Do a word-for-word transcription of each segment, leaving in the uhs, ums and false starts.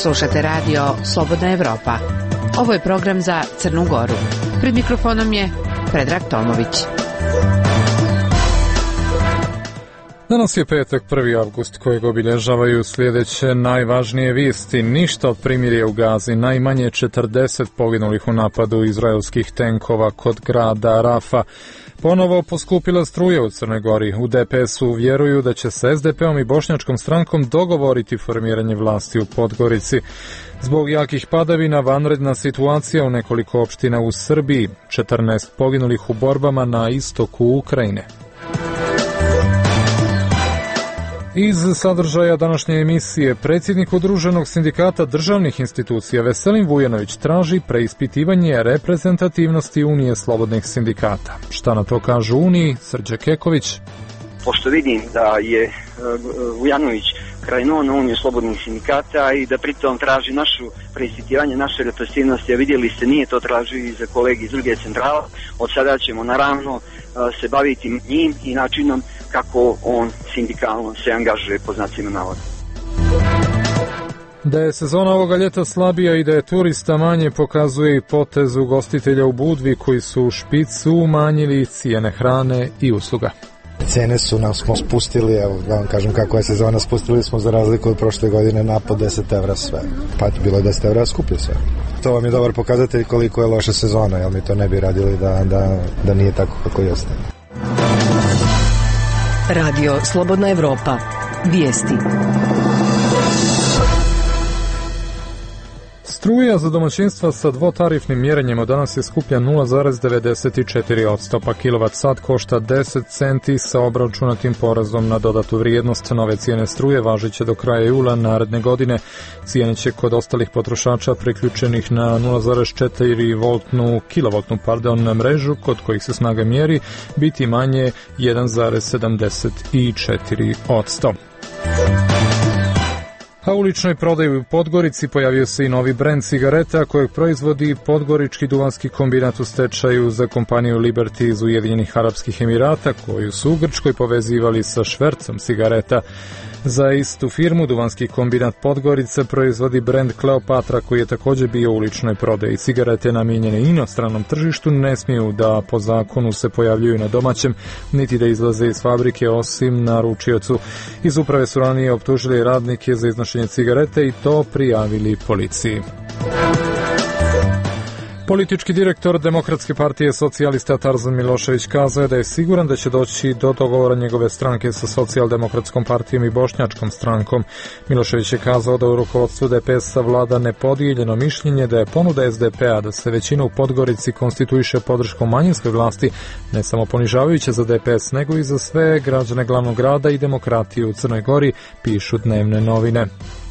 Slušate radio Slobodna Evropa. Ovo je program za Crnu Goru. Pred mikrofonom je Predrag Tomović. Danas je petak, prvi avgust, kojeg obilježavaju sljedeće najvažnije vijesti. Ništa od primirja u Gazi, najmanje četrdeset poginulih u napadu izraelskih tenkova kod grada Rafa. Ponovo poskupila struja u Crnoj Gori. U D P S-u vjeruju da će se S D P-om i Bošnjačkom strankom dogovoriti formiranje vlasti u Podgorici. Zbog jakih padavina vanredna situacija u nekoliko opština u Srbiji, četrnaest poginulih u borbama na istoku Ukrajine. Iz sadržaja današnje emisije, predsjednik Udruženog sindikata državnih institucija Veselin Vujanović traži preispitivanje reprezentativnosti Unije slobodnih sindikata. Šta na to kažu Uniji? Srđe Keković. Pošto vidim da je Vujanović krenuo na Uniju slobodnih sindikata i da pritom traži našu preispitivanje naše reprezentativnosti, a vidjeli ste, nije to tražio i za kolegi iz druge centrale. Od sada ćemo naravno se baviti njim i načinom kako on sindikalno se angažuje, po znacima navoda. Da je sezona ovoga ljeta slabija i da je turista manje pokazuje i potez ugostitelja u Budvi koji su u špicu umanjili cijene hrane i usluga. Cene su nam smo spustili, evo da vam kažem kako je sezona, spustili smo za razliku od prošle godine na po deset evra sve. Pa bilo je deset evra skuplje sve. To vam je dobar pokazatelj koliko je loša sezona, jer mi to ne bi radili da, da, da nije tako kako jeste. Radio Slobodna Evropa. Vijesti. Struja za domaćinstva sa dvotarifnim mjerenjem od danas je skuplja nula zarez devedeset četiri posto, pa kilovat sat košta deset centi sa obračunatim porezom na dodatu vrijednost. Nove cijene struje važiće do kraja jula naredne godine. Cijene će kod ostalih potrošača priključenih na nula zarez četiri voltnu kilovoltnu pardon na mrežu kod kojih se snaga mjeri biti manje jedan zarez sedamdeset četiri posto. A u uličnoj prodaji u Podgorici pojavio se i novi brend cigareta kojeg proizvodi Podgorički duvanski kombinat u stečaju za kompaniju Liberty iz Ujedinjenih Arapskih Emirata, koju su u Grčkoj povezivali sa švercom cigareta. Za istu firmu duvanski kombinat Podgorica proizvodi brend Kleopatra koji je također bio u uličnoj prodaji. Cigarete namijenjene inostranom tržištu ne smiju da po zakonu se pojavljuju na domaćem, niti da izlaze iz fabrike osim naručiocu. Iz uprave su ranije optužili radnike za iznošenje cigarete i to prijavili policiji. Politički direktor Demokratske partije socijalista Tarzan Milošević kazao je da je siguran da će doći do dogovora njegove stranke sa Socijaldemokratskom partijom i Bošnjačkom strankom. Milošević je kazao da u rukovodstvu D P S-a vlada nepodijeljeno mišljenje da je ponuda S D P-a da se većina u Podgorici konstituiše podrškom manjinskoj vlasti ne samo ponižavajuće za D P S, nego i za sve građane glavnog grada i demokratiju u Crnoj Gori, pišu dnevne novine.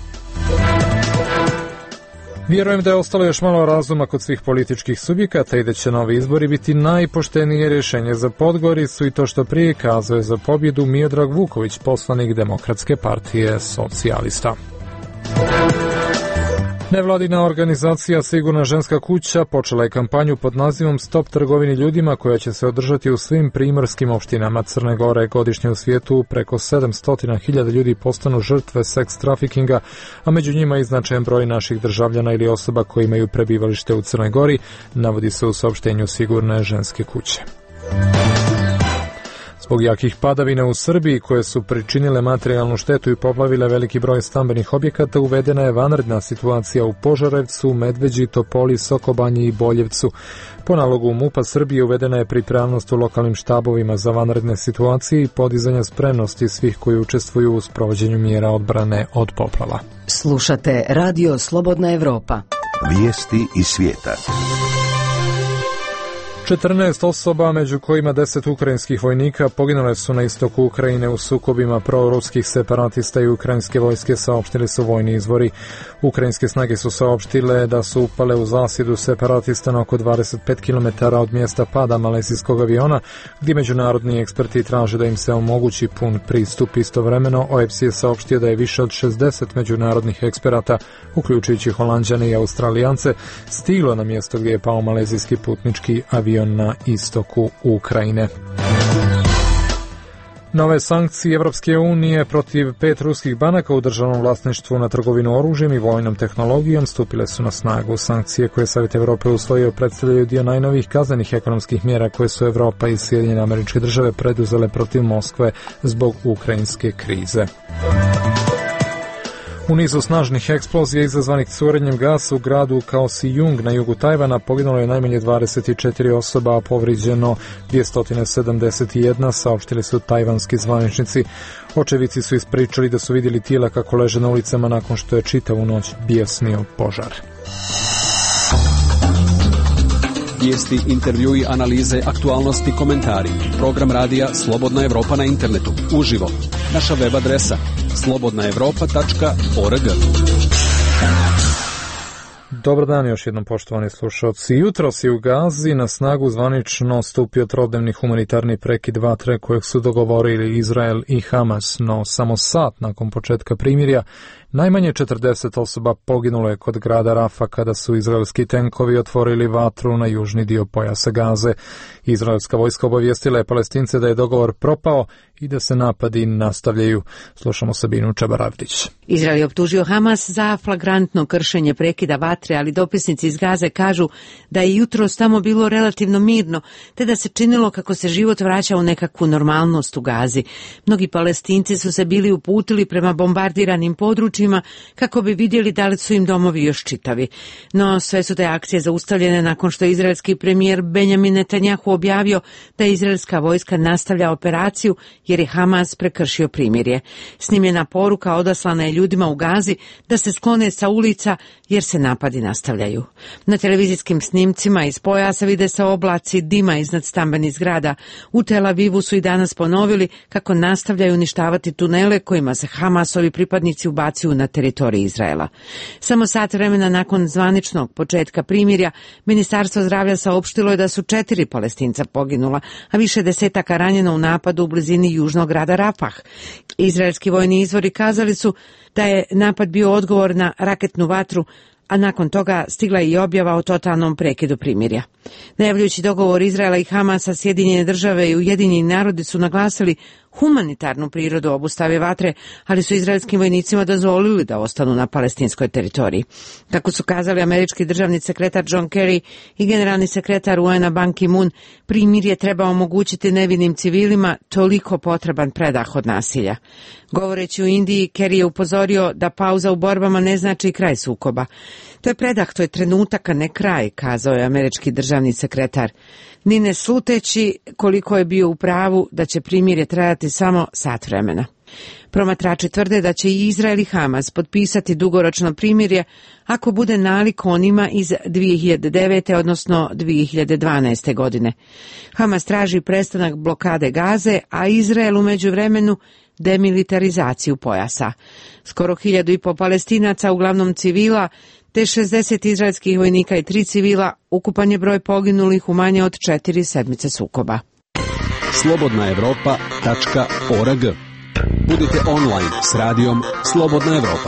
Vjerujem da je ostalo još malo razuma kod svih političkih subjekata i da će novi izbori biti najpoštenije rješenje za Podgoricu i to što prije kazuje za pobjedu Miodrag Vuković, poslanik Demokratske partije socijalista. Nevladina organizacija Sigurna ženska kuća počela je kampanju pod nazivom Stop trgovini ljudima koja će se održati u svim primorskim opštinama Crne Gore. Godišnje u svijetu preko sedamsto hiljada ljudi postanu žrtve seks trafikinga, a među njima i značajan broj naših državljana ili osoba koji imaju prebivalište u Crnoj Gori, navodi se u saopštenju Sigurne ženske kuće. Zbog jakih padavina u Srbiji koje su pričinile materijalnu štetu i poplavile veliki broj stambenih objekata, uvedena je vanredna situacija u Požarevcu, Medveđi, Topoli, Sokobanji i Boljevcu. Po nalogu MUP-a Srbije uvedena je pripravnost u lokalnim štabovima za vanredne situacije i podizanja spremnosti svih koji učestvuju u sprovođenju mjera odbrane od poplava. Slušate Radio Slobodna Evropa. Vijesti iz svijeta. četrnaest osoba, među kojima deset ukrajinskih vojnika, poginule su na istoku Ukrajine u sukobima proruskih separatista i ukrajinske vojske, saopštili su vojni izvori. Ukrajinske snage su saopštile da su upale u zasjedu separatista na oko dvadeset pet kilometara od mjesta pada malezijskog aviona, gdje međunarodni eksperti traže da im se omogući pun pristup. Istovremeno, O E P S je saopštio da je više od šezdeset međunarodnih eksperata, uključujući Holanđane i Australijance, stiglo na mjesto gdje je pao malezijski putnički avion na istoku Ukrajine. Nove sankcije Evropske unije protiv pet ruskih banaka u državnom vlasništvu na trgovinu oružjem i vojnom tehnologijom stupile su na snagu. Sankcije koje Savjet Evrope usvojio predstavljaju dio najnovijih kaznenih ekonomskih mjera koje su Evropa i Sjedinjene Američke Države preduzele protiv Moskve zbog ukrajinske krize. U nizu snažnih eksplozija izazvanih curenjem gasa u gradu Kaohsiung na jugu Tajvana poginulo je najmanje dvadeset četiri osoba, a povrijeđeno dvjesto sedamdeset jedan, saopštili su tajvanski zvaničnici. Očevici su ispričali da su vidjeli tijela kako leže na ulicama nakon što je čitavu noć bjesnio požar. Vijesti, intervjui, analize, aktualnosti, komentari. Program radija Slobodna Evropa na internetu. Uživo. Naša web adresa slobodna evropa tačka org. Dobar dan još jednom, poštovani slušalci. Jutros je u Gazi na snagu zvanično stupio trodnevni humanitarni prekid vatre kojeg su dogovorili Izrael i Hamas, no samo sat nakon početka primirja najmanje četrdeset osoba poginulo je kod grada Rafa kada su izraelski tenkovi otvorili vatru na južni dio pojasa Gaze. Izraelska vojska obavijestila je Palestince da je dogovor propao i da se napadi nastavljaju. Slušamo Sabinu Čabaravdić. Izrael je optužio Hamas za flagrantno kršenje prekida vatre, ali dopisnici iz Gaze kažu da je jutros tamo bilo relativno mirno, te da se činilo kako se život vraća u nekakvu normalnost u Gazi. Mnogi Palestinci su se bili uputili prema bombardiranim područjima kako bi vidjeli da li su im domovi još čitavi. No sve su te akcije zaustavljene nakon što je izraelski premijer Benjamin Netanjahu objavio da izraelska vojska nastavlja operaciju jer je Hamas prekršio primirje. Snimljena poruka odaslana je ljudima u Gazi da se sklone sa ulica jer se napadi nastavljaju. Na televizijskim snimcima iz pojasa vide se oblaci dima iznad stambenih zgrada. U Tel Avivu su i danas ponovili kako nastavljaju uništavati tunele kojima se Hamasovi pripadnici ubacuju na teritorij Izraela. Samo sat vremena nakon zvaničnog početka primirja, Ministarstvo zdravlja saopštilo je da su četiri Palestinca poginula, a više desetaka ranjeno u napadu u blizini južnog grada Rafah. Izraelski vojni izvori kazali su da je napad bio odgovor na raketnu vatru, a nakon toga stigla je i objava o totalnom prekidu primirja. Najavljujući dogovor Izraela i Hamasa, Sjedinjene države i Ujedinjeni narodi su naglasili humanitarnu prirodu obustave vatre, ali su izraelskim vojnicima dozvolili da ostanu na palestinskoj teritoriji. Kako su kazali američki državni sekretar John Kerry i generalni sekretar U N-a Ban Ki-moon, primirje treba omogućiti nevinim civilima toliko potreban predah od nasilja. Govoreći u Indiji, Kerry je upozorio da pauza u borbama ne znači kraj sukoba. To je predah, to je trenutak, a ne kraj, kazao je američki državni sekretar. Ni ne sluteći koliko je bio u pravu da će primirje trajati samo sat vremena. Promatrači tvrde da će i Izrael i Hamas potpisati dugoročno primirje ako bude nalik onima iz dvije hiljade devete. odnosno dvije hiljade dvanaeste. godine. Hamas traži prestanak blokade Gaze, a Izrael u međuvremenu demilitarizaciju pojasa. Skoro hiljadu i po Palestinaca, uglavnom civila, te šezdeset izraelskih vojnika i tri civila, ukupan je broj poginulih u manje od četiri sedmice sukoba. slobodna evropa tačka org. Budite online s radijom Slobodna Evropa.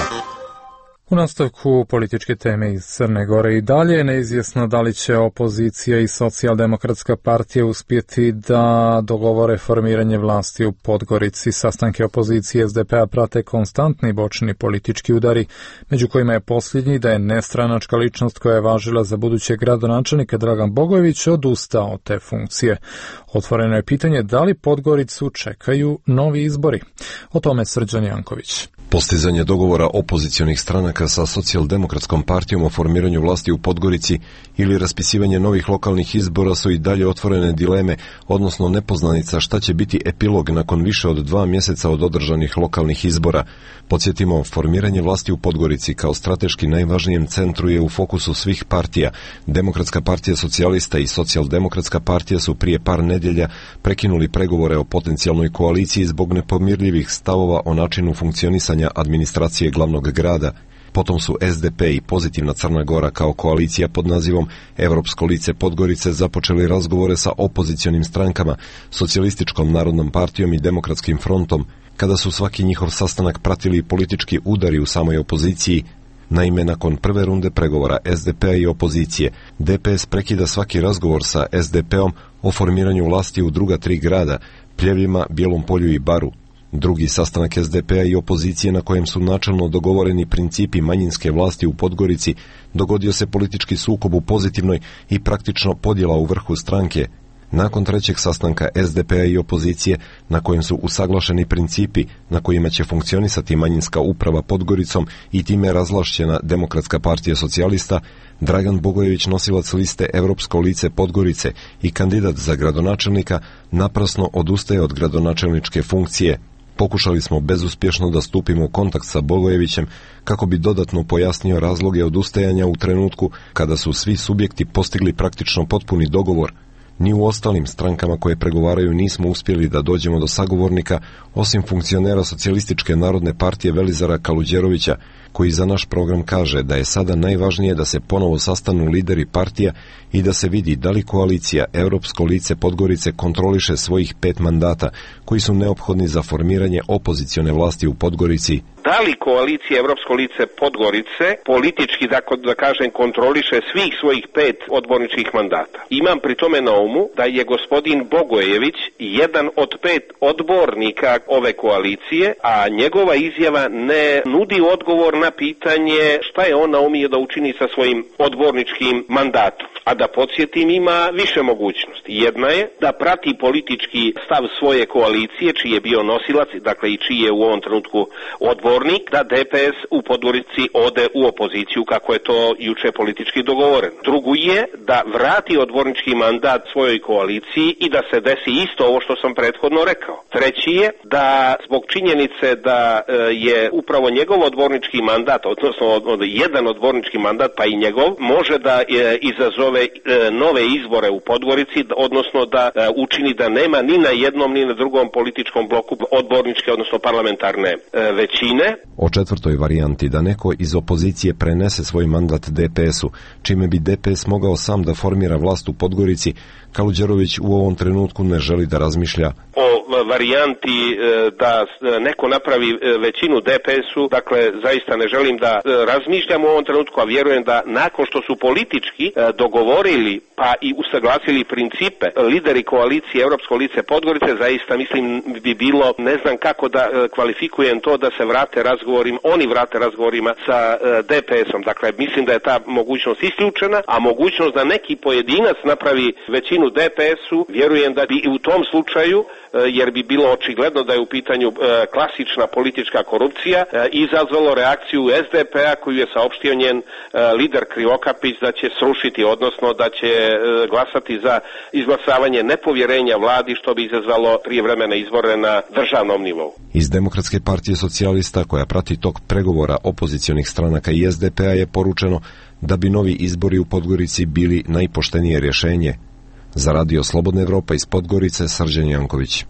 U nastavku političke teme iz Crne Gore i dalje je neizvjesno da li će opozicija i socijaldemokratska partija uspjeti da dogovore formiranje vlasti u Podgorici. Sastanke opozicije S D P-a prate konstantni bočni politički udari, među kojima je posljednji da je nestranačka ličnost koja je važila za budućeg gradonačelnika Dragan Bogojević odustao od te funkcije. Otvoreno je pitanje da li Podgoricu čekaju novi izbori. O tome Srđan Janković. Postizanje dogovora opozicionih stranaka sa socijaldemokratskom partijom o formiranju vlasti u Podgorici ili raspisivanje novih lokalnih izbora su i dalje otvorene dileme, odnosno nepoznanica šta će biti epilog nakon više od dva mjeseca od održanih lokalnih izbora. Podsjetimo, formiranje vlasti u Podgorici kao strateški najvažnijem centru je u fokusu svih partija. Demokratska partija socijalista i socijaldemokratska partija su prije par nedjelja prekinuli pregovore o potencijalnoj koaliciji zbog nepomirljivih stavova o načinu funkcionisanja administracije glavnog grada. Potom su S D P i Pozitivna Crna Gora kao koalicija pod nazivom Evropsko lice Podgorice započeli razgovore sa opozicionim strankama, Socijalističkom narodnom partijom i Demokratskim frontom, kada su svaki njihov sastanak pratili politički udari u samoj opoziciji. Naime, nakon prve runde pregovora S D P-a i opozicije, D P S prekida svaki razgovor sa S D P-om o formiranju vlasti u druga tri grada, Pljevljima, Bijelom polju i Baru. Drugi sastanak es de pe a i opozicije na kojem su načelno dogovoreni principi manjinske vlasti u Podgorici, dogodio se politički sukob u pozitivnoj i praktično podjela u vrhu stranke. Nakon trećeg sastanka es de pe a i opozicije, na kojem su usaglašeni principi na kojima će funkcionisati manjinska uprava Podgoricom i time razvlašćena Demokratska partija socijalista, Dragan Bogojević, nosilac liste Evropsko lice Podgorice i kandidat za gradonačelnika, naprasno odustaje od gradonačelničke funkcije. Pokušali smo bezuspješno da stupimo u kontakt sa Bogojevićem kako bi dodatno pojasnio razloge odustajanja u trenutku kada su svi subjekti postigli praktično potpuni dogovor. Ni u ostalim strankama koje pregovaraju nismo uspjeli da dođemo do sagovornika, osim funkcionera Socijalističke narodne partije Velizara Kaluđerovića, koji za naš program kaže da je sada najvažnije da se ponovo sastanu lideri partija i da se vidi da li koalicija Evropsko lice Podgorice kontroliše svojih pet mandata koji su neophodni za formiranje opozicione vlasti u Podgorici. Da li koalicija Evropsko lice Podgorice politički, da, da kažem, kontroliše svih svojih pet odborničkih mandata? Imam pri tome na umu da je gospodin Bogojević jedan od pet odbornika ove koalicije, a njegova izjava ne nudi odgovor na pitanje šta je on naumio da učini sa svojim odborničkim mandatom. A da podsjetim, ima više mogućnosti. Jedna je da prati politički stav svoje koalicije, čiji je bio nosilac, dakle i čiji je u ovom trenutku odbornik, da de pe es u Podgorici ode u opoziciju, kako je to juče politički dogovoreno. Drugu je da vrati odbornički mandat svojoj koaliciji i da se desi isto ovo što sam prethodno rekao. Treći je da zbog činjenice da je upravo njegov odbornički mandat, odnosno jedan odbornički mandat, pa i njegov, može da izazove nove izbore u Podgorici, odnosno da učini da nema ni na jednom ni na drugom političkom bloku odborničke, odnosno parlamentarne većine. O četvrtoj varijanti da neko iz opozicije prenese svoj mandat de pe esu, čime bi de pe es mogao sam da formira vlast u Podgorici, Kaluđerović u ovom trenutku ne želi da razmišlja. O varijanti da neko napravi većinu de pe esu, dakle zaista ne želim da razmišljam u ovom trenutku, a vjerujem da nakon što su politički dogovorili pa i usaglasili principe lideri koalicije Evropsko lice Podgorice, zaista mislim bi bilo, ne znam kako da kvalifikujem to, da se vrate razgovorima, oni vrate razgovorima sa de pe esom. Dakle, mislim da je ta mogućnost isključena, a mogućnost da neki pojedinac napravi većinu de pe esu, vjerujem da bi i u tom slučaju, jer bi bilo očigledno da je u pitanju klasična politička korupcija, izazvalo reakciju es de pe a koju je saopštio njen lider Krivokapić da će srušiti, odnosno da će glasati za izglasavanje nepovjerenja vladi, što bi izazvalo prijevremene izbore na državnom nivou. Iz Demokratske partije socijalista, koja prati tok pregovora opozicionih stranaka i es de pe a, je poručeno da bi novi izbori u Podgorici bili najpoštenije rješenje. Za Radio Slobodna Evropa iz Podgorice, Srđan Janković.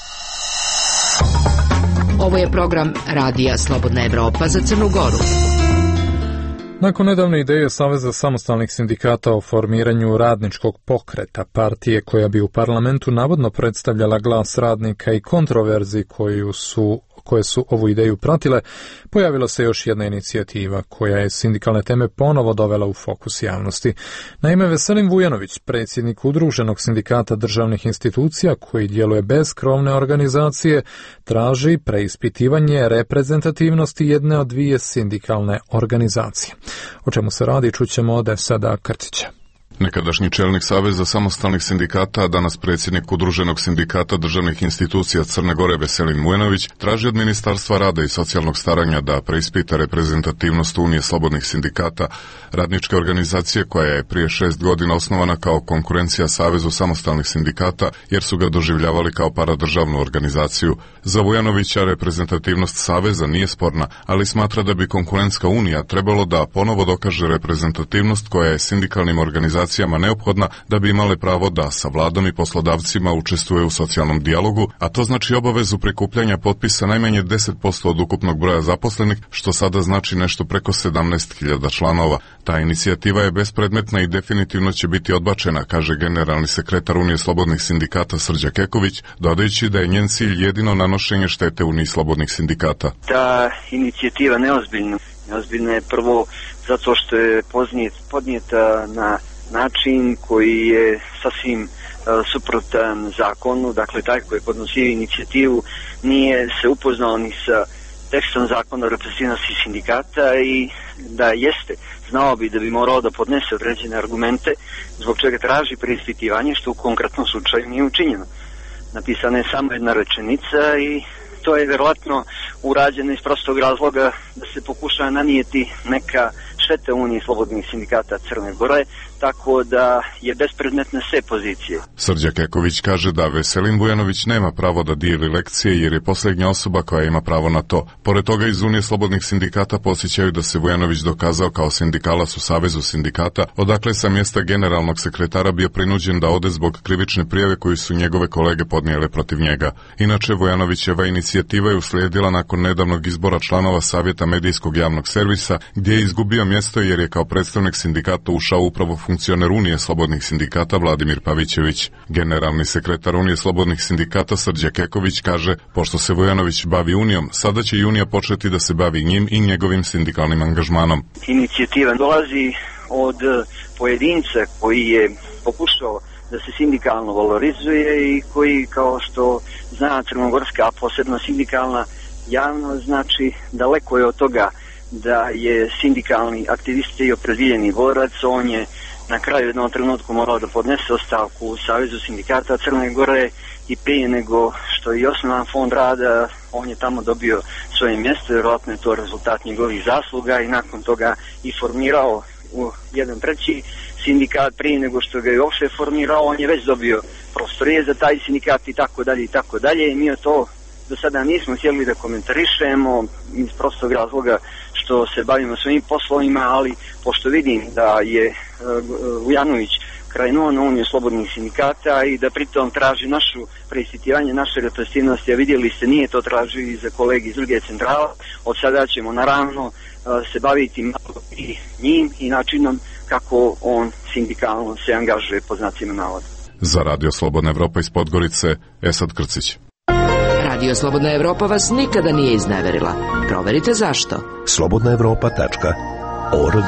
Ovo je program Radija Slobodna Evropa za Crnu Goru. Nakon nedavne ideje Saveza samostalnih sindikata o formiranju radničkog pokreta, partije koja bi u parlamentu navodno predstavljala glas radnika i kontroverzi koju su koje su ovu ideju pratile, pojavila se još jedna inicijativa koja je sindikalne teme ponovo dovela u fokus javnosti. Naime, Veselin Vujanović, predsjednik Udruženog sindikata državnih institucija koji djeluje bez krovne organizacije, traži preispitivanje reprezentativnosti jedne od dvije sindikalne organizacije. O čemu se radi, čućemo od Esada Krcića. Nekadašnji čelnik Saveza samostalnih sindikata, a danas predsjednik Udruženog sindikata državnih institucija Crne Gore Veselin Vujanović, traži od Ministarstva rada i socijalnog staranja da preispita reprezentativnost Unije slobodnih sindikata, radničke organizacije koja je prije šest godina osnovana kao konkurencija Savezu samostalnih sindikata, jer su ga doživljavali kao paradržavnu organizaciju. Za Vujanovića reprezentativnost Saveza nije sporna, ali smatra da bi konkurentska Unija trebalo da ponovo dokaže reprezentativnost koja je sindikalnim organizacijama neophodna da bi imale pravo da sa vladom i poslodavcima učestvuje u socijalnom dijalogu, a to znači obavezu prikupljanja potpisa najmanje deset posto od ukupnog broja zaposlenih, što sada znači nešto preko sedamnaest hiljada članova. Ta inicijativa je bespredmetna i definitivno će biti odbačena, kaže generalni sekretar Unije slobodnih sindikata Srđa Keković, dodajući da je njen cilj jedino nanošenje štete Uniji slobodnih sindikata. Ta inicijativa neozbiljna. Neozbiljna je prvo zato što je podnijeta na način koji je sasvim suprotan zakonu, dakle taj koji je podnosio inicijativu nije se upoznao ni sa tekstom zakona o reprezentativnosti sindikata i da jeste, znao bi da bi morao da podnese određene argumente zbog čega traži preispitivanje, što u konkretnom slučaju nije učinjeno. Napisana je samo jedna rečenica i to je verovatno urađeno iz prostog razloga da se pokuša nanijeti neka šteta Unije slobodnih sindikata Crne Gore, tako da je bespredmetne sve pozicije. Srđa Keković kaže da Veselin Vujanović nema pravo da dijeli lekcije jer je posljednja osoba koja ima pravo na to. Pored toga iz Unije slobodnih sindikata posjećaju da se Vujanović dokazao kao sindikalac u Savezu sindikata, odakle sa mjesta generalnog sekretara bio prinuđen da ode zbog krivične prijave koju su njegove kolege podnijele protiv njega. Inače, Vujanovićeva inicijativa je uslijedila nakon nedavnog izbora članova Savjeta medijskog javnog servisa, gdje je izgubio mjesto jer je kao predstavnik sindikata ušao upravo funkcioner Unije slobodnih sindikata Vladimir Pavićević. Generalni sekretar Unije slobodnih sindikata Srđa Keković kaže, pošto se Vujanović bavi Unijom, sada će i Unija početi da se bavi njim i njegovim sindikalnim angažmanom. Inicijativa dolazi od pojedinca koji je pokušao da se sindikalno valorizuje i koji, kao što zna crnogorska, a posebno sindikalna javnost, znači daleko je od toga da je sindikalni aktivista i opredeljeni borac. On je na kraju jednom trenutku morao da podnese ostavku u Savezu sindikata Crne Gore i prije nego što je osnovan fond rada, on je tamo dobio svoje mjesto, vjerojatno je to rezultat njegovih zasluga i nakon toga i formirao u jedan treći sindikat prije nego što ga je uopšte formirao, on je već dobio prostorije za taj sindikat i tako dalje i tako dalje i mi o to do sada nismo htjeli da komentarišemo iz prostog razloga što se bavimo svojim poslovima, ali pošto vidim da je Vujanović krenuo na Uniju slobodnih sindikata i da pritom traži našu preispitivanje naše reprezentativnosti, a vidjeli ste nije to tražio i za kolegi iz druge centrale, od sada ćemo naravno se baviti malo i njim i načinom kako on sindikalno se angažuje po znacima navoda. Za Radio Slobodna Evropa iz Podgorice, Esad Krcić. Radio Slobodna Evropa vas nikada nije izneverila. Proverite zašto. slobodna evropa tačka org.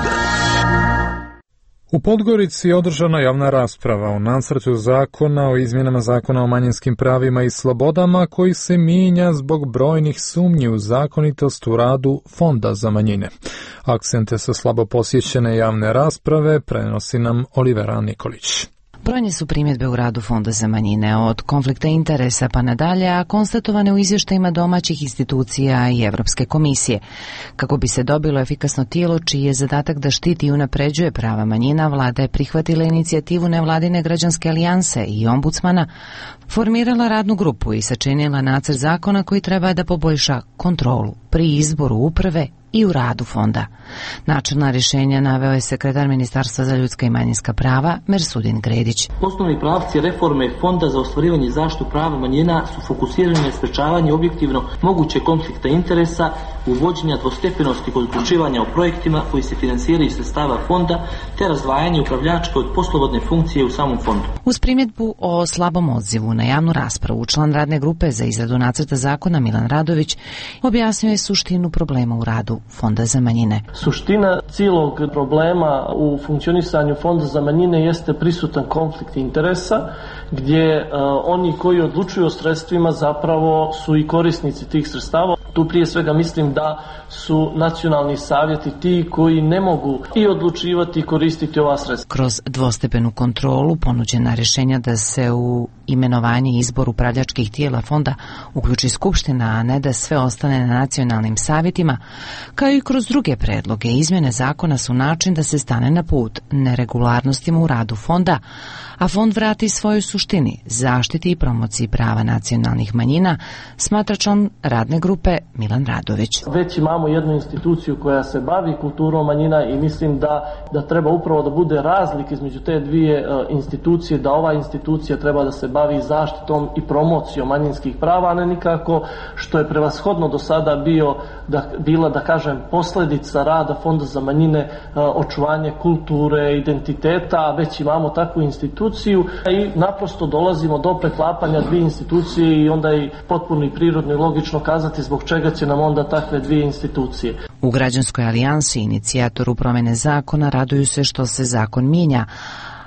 U Podgorici je održana javna rasprava o nacrtu zakona o izmjenama zakona o manjinskim pravima i slobodama koji se mijenja zbog brojnih sumnji u zakonitost u radu Fonda za manjine. Akcente sa slabo posjećene javne rasprave prenosi nam Olivera Nikolić. Brojne su primjedbe u radu Fonda za manjine, od konflikta interesa pa nadalje, a konstatovane u izvještajima domaćih institucija i Evropske komisije. Kako bi se dobilo efikasno tijelo čiji je zadatak da štiti i unapređuje prava manjina, vlada je prihvatila inicijativu nevladine građanske alijanse i ombudsmana, formirala radnu grupu i sačinila nacrt zakona koji treba da poboljša kontrolu pri izboru uprave i u radu fonda. Načelna rješenja naveo je sekretar Ministarstva za ljudska i manjinska prava Mersudin Gredić. Osnovni pravci reforme Fonda za ostvarivanje zaštitu prava manjina su fokusirani na sprečavanje objektivno moguće konflikta interesa, uvođenja dvostepenosti kod odlučivanja o projektima koji se finansiraju iz sredstava fonda, te razdvajanje upravljačke od poslovodne funkcije u samom fondu. Uz primjedbu o slabom odzivu na javnu raspravu, član radne grupe za izradu nacrta zakona Milan Radović objasnio je suštinu problema u radu Fonda za manjine. Suština cijelog problema u funkcionisanju Fonda za manjine jeste prisutan konflikt interesa, gdje uh, oni koji odlučuju o sredstvima zapravo su i korisnici tih sredstava. Tu prije svega mislim da su nacionalni savjeti ti koji ne mogu i odlučivati i koristiti ova sredstva. Kroz dvostepenu kontrolu ponuđena rješenja da se u imenovanje i izbor upravljačkih tijela fonda uključi skupština, a ne da sve ostane na nacionalnim savjetima, kao i kroz druge predloge izmjene zakona su način da se stane na put neregularnostima u radu fonda, a fond vrati svojoj suštini, zaštiti i promociji prava nacionalnih manjina, smatra član radne grupe Milan Radović. Već imamo jednu instituciju koja se bavi kulturom manjina i mislim da, da treba upravo da bude razlik između te dvije uh, institucije, da ova institucija treba da se bavi zaštitom i promocijom manjinskih prava, a ne nikako što je prevashodno do sada bio, da, bila, da kažem, posljedica rada Fonda za manjine, uh, očuvanje kulture, identiteta, a već imamo takvu instituciju i naprosto dolazimo do preklapanja dvije institucije i onda je potpuno i prirodno i logično kazati zbog čega će nam onda takve dvije institucije. U Građanskoj alijansi inicijatoru promjene zakona raduju se što se zakon mijenja,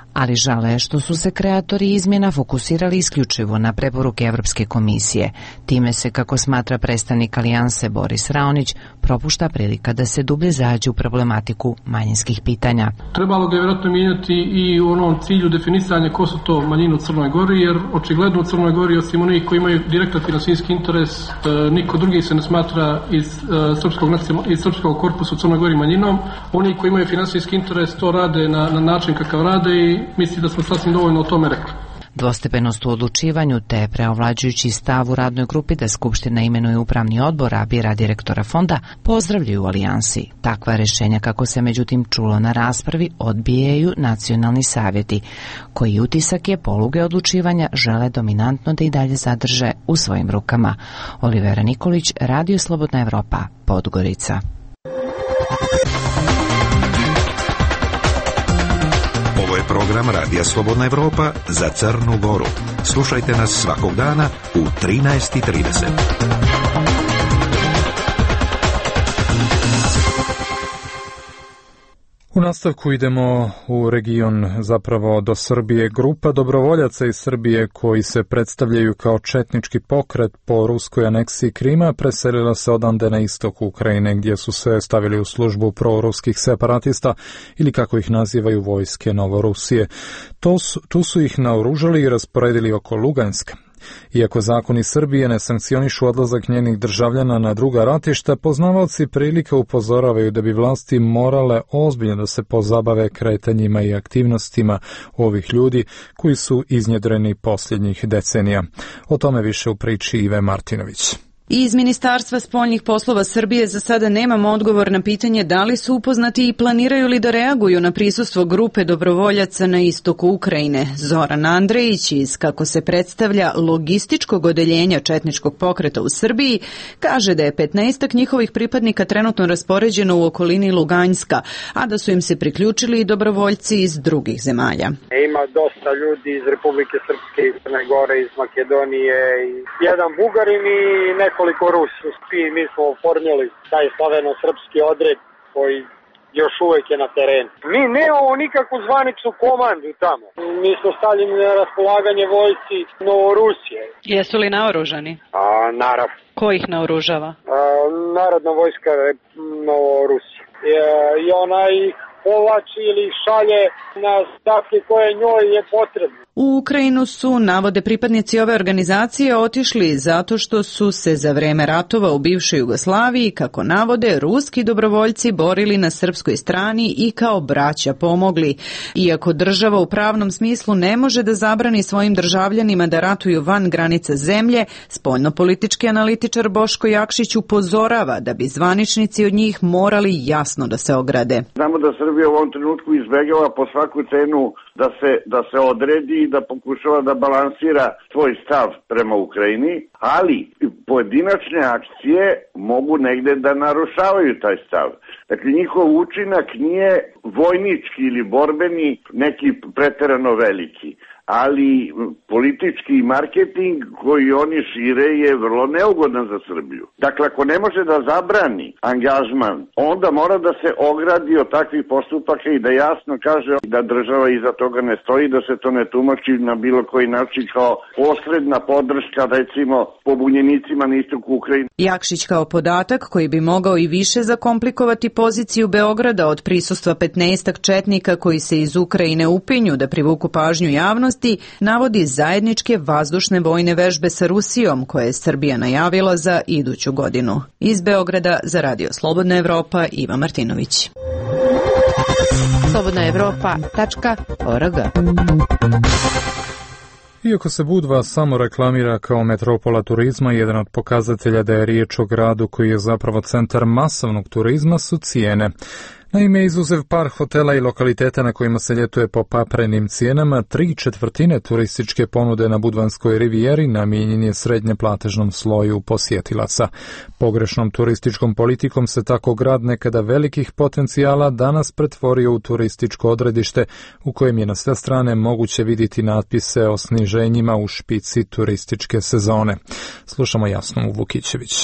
ali žale što su se kreatori izmjena fokusirali isključivo na preporuke Evropske komisije. Time se, kako smatra predstavnik Alijanse Boris Raonić, propušta prilika da se dublje zađe u problematiku manjinskih pitanja. Trebalo ga je vjerojatno mijenjati i u onom cilju definisanja ko su to manjine u Crnoj Gori, jer očigledno u Crnoj Gori, osim onih koji imaju direktan finansijski interes, niko drugi se ne smatra iz srpskog, iz srpskog korpusa u Crnoj Gori manjinom. Oni koji imaju finansijski interes to rade na, na način kakav rade i mislim da smo sasvim dovoljno o tome rekli. Dvostepenost u odlučivanju te preovlađujući stav u radnoj grupi da Skupština imenuje upravni odbor, a bira direktora fonda, pozdravljaju u Alijansi. Takva rješenja, kako se međutim čulo na raspravi, odbijaju nacionalni savjeti, koji utisak je poluge odlučivanja žele dominantno da i dalje zadrže u svojim rukama. Olivera Nikolić, Radio Slobodna Evropa, Podgorica. Ovo je program Radija Slobodna Evropa za Crnu Goru. Slušajte nas svakog dana u trinaest i trideset. U nastavku idemo u region, zapravo do Srbije. Grupa dobrovoljaca iz Srbije koji se predstavljaju kao četnički pokret po ruskoj aneksiji Krima preselila se odande na istok Ukrajine, gdje su se stavili u službu proruskih separatista ili kako ih nazivaju vojske Novorusije. To su, tu su ih naoružali i rasporedili oko Luganska. Iako zakoni Srbije ne sankcionišu odlazak njenih državljana na druga ratišta, poznavaoci prilike upozoravaju da bi vlasti morale ozbiljno da se pozabave kretanjima i aktivnostima ovih ljudi koji su iznjedreni posljednjih decenija. O tome više u priči Ive Martinović. Iz Ministarstva spoljnih poslova Srbije za sada nemamo odgovor na pitanje da li su upoznati i planiraju li da reaguju na prisustvo grupe dobrovoljaca na istoku Ukrajine. Zoran Andrejić iz, kako se predstavlja, logističkog odeljenja četničkog pokreta u Srbiji, kaže da je petnaestak njihovih pripadnika trenutno raspoređeno u okolini Luganjska, a da su im se priključili i dobrovoljci iz drugih zemalja. Ima dosta ljudi iz Republike Srpske, iz Crne Gore, iz Makedonije, jedan Bugarin i neko koliko Rusi. Mi smo oformili taj slaveno-srpski odred koji još uvijek je na terenu. Mi nemamo nikakvu zvaničnu komandu tamo. Mi smo stavljeni na raspolaganje vojsci Novorusije. Jesu li naoružani? A, naravno. Ko ih naoružava? A, Narodna vojska Novorusije. I, i ona ih povlači ili šalje na stavke koje njoj je potrebno. U Ukrajinu su, navode pripadnici ove organizacije, otišli zato što su se za vreme ratova u bivšoj Jugoslaviji, kako navode, ruski dobrovoljci borili na srpskoj strani i kao braća pomogli. Iako država u pravnom smislu ne može da zabrani svojim državljanima da ratuju van granica zemlje, spoljnopolitički analitičar Boško Jakšić upozorava da bi zvaničnici od njih morali jasno da se ograde. Znamo da Srbija u ovom trenutku izbegava po svaku cenu da se, da se odredi i da pokušava da balansira svoj stav prema Ukrajini, ali pojedinačne akcije mogu negde da narušavaju taj stav. Dakle, njihov učinak nije vojnički ili borbeni, neki preterano veliki, ali politički marketing koji oni šire je vrlo neugodan za Srbiju. Dakle, ako ne može da zabrani angažman, onda mora da se ogradi od takvih postupaka i da jasno kaže da država iza toga ne stoji, da se to ne tumači na bilo koji način kao posredna podrška, recimo, pobunjenicima na istoku Ukrajine. Jakšić kao podatak koji bi mogao i više zakomplikovati poziciju Beograda od prisustva petnaestak četnika koji se iz Ukrajine upinju da privuku pažnju javnosti, navodi zajedničke vazdušne vojne vežbe sa Rusijom koje je Srbija najavila za iduću godinu. Iz Beograda za Radio Slobodna Evropa, Iva Martinović. slobodna evropa tačka org. Iako se Budva samo reklamira kao metropola turizma, jedan od pokazatelja da je riječ o gradu koji je zapravo centar masovnog turizma su cijene. Naime, izuzev par hotela i lokaliteta na kojima se ljetuje po paprenim cijenama, tri četvrtine turističke ponude na Budvanskoj rivijeri namijenjen je srednje platežnom sloju posjetilaca. Pogrešnom turističkom politikom se tako grad nekada velikih potencijala danas pretvorio u turističko odredište u kojem je na sve strane moguće vidjeti natpise o sniženjima u špici turističke sezone. Slušamo Jasnu Vukićević.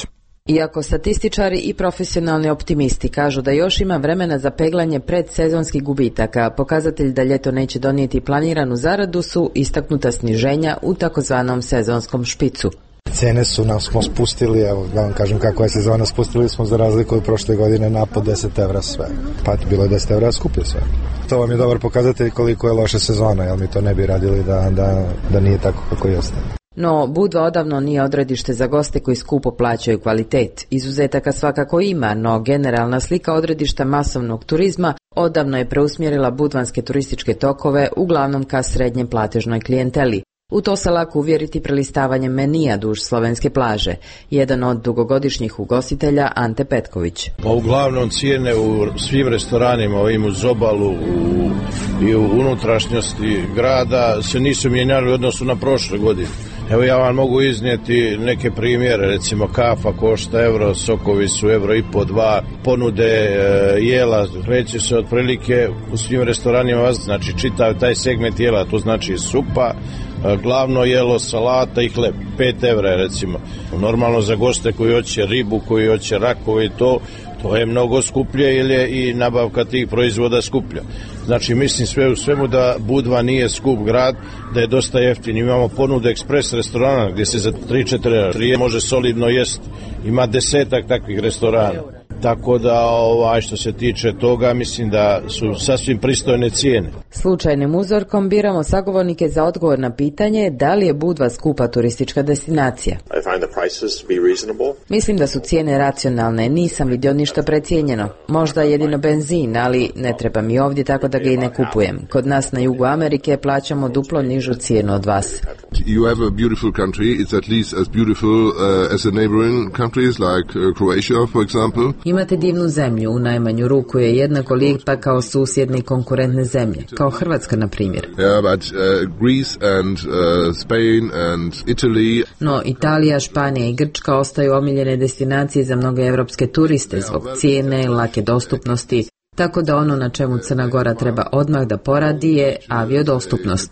Iako statističari i profesionalni optimisti kažu da još ima vremena za peglanje predsezonskih gubitaka, pokazatelj da ljeto neće donijeti planiranu zaradu su istaknuta sniženja u takozvanom sezonskom špicu. Cene su nam smo spustili, evo da vam kažem kako je sezona, spustili smo za razliku od prošle godine na po deset evra sve. Pa bilo je deset evra skuplje sve. To vam je dobar pokazatelj koliko je loša sezona, jer mi to ne bi radili da, da, da nije tako kako jeste. No, Budva odavno nije odredište za goste koji skupo plaćaju kvalitet. Izuzetaka svakako ima, no generalna slika odredišta masovnog turizma odavno je preusmjerila budvanske turističke tokove uglavnom ka srednje platežnoj klijenteli. U to se lako uvjeriti prelistavanjem menija duž slovenske plaže. Jedan od dugogodišnjih ugostitelja, Ante Petković. Pa uglavnom cijene u svim restoranima, ovim uz obalu u, i u unutrašnjosti grada se nisu mijenjali u odnosu na prošle godine. Evo ja vam mogu iznijeti neke primjere, recimo kafa košta euro, sokovi su euro i po dva, ponude e, jela kreće se otprilike u svim restoranima, znači čitav taj segment jela, to znači supa, e, glavno jelo, salata i hleb, pet evra recimo. Normalno za goste koji hoće ribu, koji hoće rakove i to, to je mnogo skuplje ili je i nabavka tih proizvoda skuplja. Znači mislim sve u svemu da Budva nije skup grad, da je dosta jeftin. Imamo ponude ekspres restorana gdje se za tri četiri može solidno jesti. Ima desetak takvih restorana. Tako da ovaj, što se tiče toga mislim da su sasvim pristojne cijene. Slučajnim uzorkom biramo sagovornike za odgovor na pitanje da li je Budva skupa turistička destinacija. Mislim da su cijene racionalne, nisam vidio ništa precijenjeno. Možda jedino benzin, ali ne treba mi ovdje tako da ga i ne kupujem. Kod nas na jugu Amerike plaćamo duplo nižu cijenu od vas. You have a beautiful country, it's at least as beautiful uh, as the neighboring countries like uh, Croatia for example. Imate divnu zemlju, u najmanju ruku je jednako lijepa kao susjedne i konkurentne zemlje, kao Hrvatska na primjer. Yeah, but uh, Greece and uh, Spain and Italy. No, Italija, Španija i Grčka ostaju omiljene destinacije za mnoge evropske turiste zbog cijene, lake dostupnosti. Tako da ono na čemu Crna Gora treba odmah da poradi je aviodostupnost.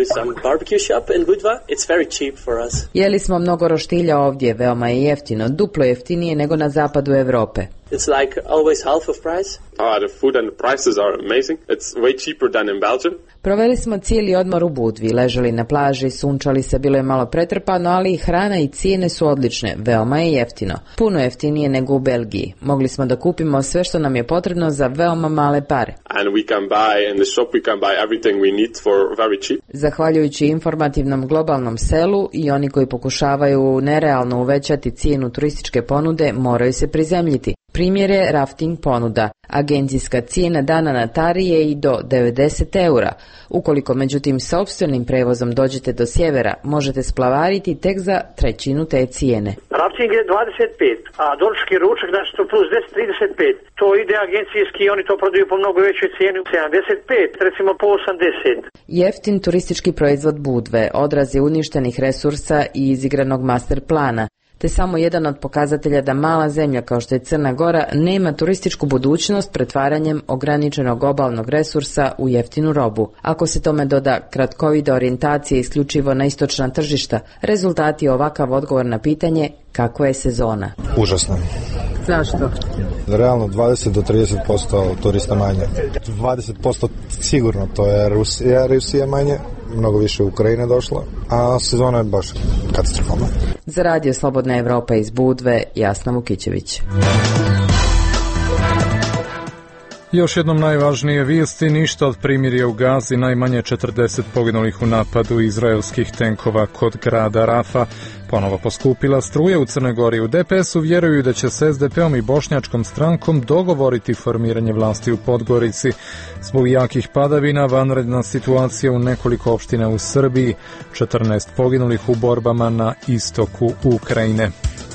Jeli smo mnogo roštilja ovdje, veoma je jeftino, duplo jeftinije nego na zapadu Europe. It's like always half of price. Ah, the food and the prices are amazing. It's way cheaper than in Belgium. Proveli smo cijeli odmor u Budvi, ležali na plaži, sunčali se, bilo je malo pretrpano, ali i hrana i cijene su odlične, veoma je jeftino. Puno jeftinije nego u Belgiji. Mogli smo da kupimo sve što nam je potrebno za veoma male pare. And we can buy in the shop we can buy everything we need for very cheap. Zahvaljujući informativnom globalnom selu i oni koji pokušavaju nerealno uvećati cijenu turističke ponude moraju se prizemljiti. Primjer je rafting ponuda. Agencijska cijena dana na Tari je i do devedeset eura. Ukoliko međutim sopstvenim prevozom dođete do sjevera, možete splavariti tek za trećinu te cijene. Rafting je dvadeset pet, a doručki ručak znači to plus deset, trideset pet. To ide agencijski i oni to prodaju po mnogo većoj cijeni, sedamdeset pet, recimo po osamdeset. Jeftin turistički proizvod Budve, odraz je uništenih resursa i izigranog master plana, te samo jedan od pokazatelja da mala zemlja kao što je Crna Gora nema turističku budućnost pretvaranjem ograničenog obalnog resursa u jeftinu robu. Ako se tome doda kratkovida orijentacija isključivo na istočna tržišta, rezultat je ovakav odgovor na pitanje kakva je sezona. Užasno. Zašto? Realno dvadeset do trideset posto turista manje. dvadeset posto sigurno, to je Rusija, Rusija manje, mnogo više Ukrajine došla, a sezona je baš katastrofalna. Za Radio Slobodna Evropa iz Budve, Jasna Vukićević. Još jednom najvažnije vijesti, ništa od primirja u Gazi, najmanje četrdeset poginulih u napadu izraelskih tenkova kod grada Rafa. Ponovo poskupila struja u Crnoj Gori. U D P S-u vjeruju da će s S D P-om i bošnjačkom strankom dogovoriti formiranje vlasti u Podgorici. Zbog jakih padavina, vanredna situacija u nekoliko opština u Srbiji, četrnaest poginulih u borbama na istoku Ukrajine.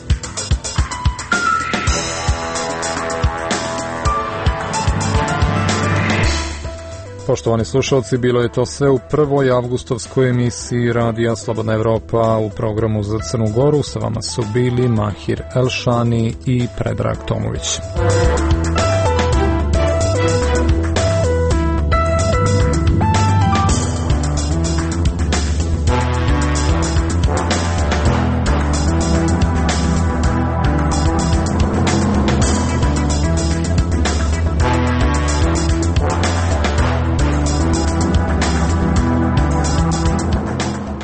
Poštovani slušalci, bilo je to sve u prvoj avgustovskoj emisiji Radija Slobodna Evropa u programu za Crnu Goru. Sa vama su bili Mahir Elšani i Predrag Tomović.